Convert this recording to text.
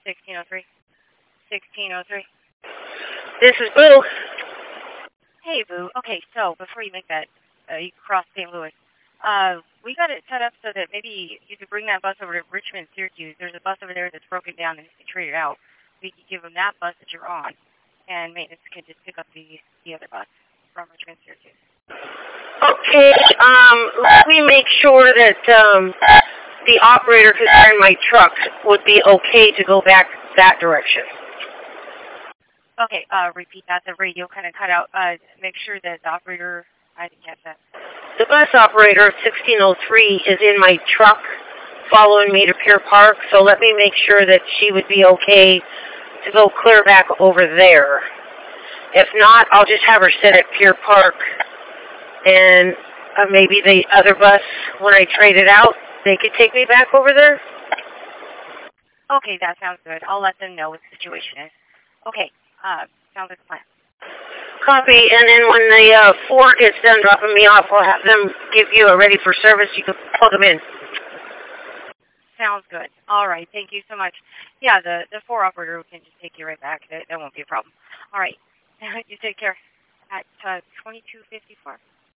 1603. 1603. This is Boo. Hey, Boo. Okay, so before you make that, you cross St. Louis, we got it set up so that maybe you could bring that bus over to Richmond, Syracuse. There's a bus over there that's broken down and traded out. We could give them that bus that you're on, and maintenance can just pick up the other bus from Richmond, Syracuse. Okay, let me make sure that the operator who's in my truck would be okay to go back that direction. Okay, repeat that. The radio kind of cut out. Make sure that the operator, I didn't catch that. The bus operator of 1603 is in my truck following me to Pier Park, so let me make sure that she would be okay to go clear back over there. If not, I'll just have her sit at Pier Park, and maybe the other bus, when I trade it out, they could take me back over there? Okay, that sounds good. I'll let them know what the situation is. Okay, sounds like a plan. Copy, and then when the 4 gets done dropping me off, I'll have them give you a ready for service. You can plug them in. Sounds good. All right, thank you so much. Yeah, the 4 operator can just take you right back. That won't be a problem. All right, you take care. At 2254.